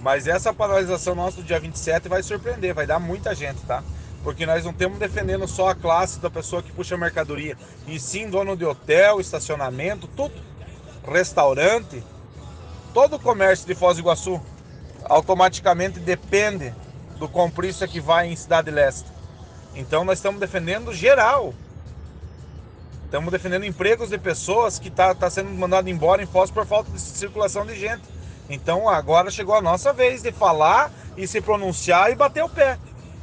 Mas essa paralisação nossa do dia 27 vai surpreender, vai dar muita gente, tá? Porque nós não estamos defendendo só a classe da pessoa que puxa mercadoria, e sim dono de hotel, estacionamento, tudo, restaurante, todo o comércio de Foz do Iguaçu automaticamente depende do comprista que vai em Cidade Leste. Então nós estamos defendendo geral. Estamos defendendo empregos de pessoas que tá sendo mandado embora em Foz por falta de circulação de gente. Então agora chegou a nossa vez de falar e se pronunciar e bater o pé.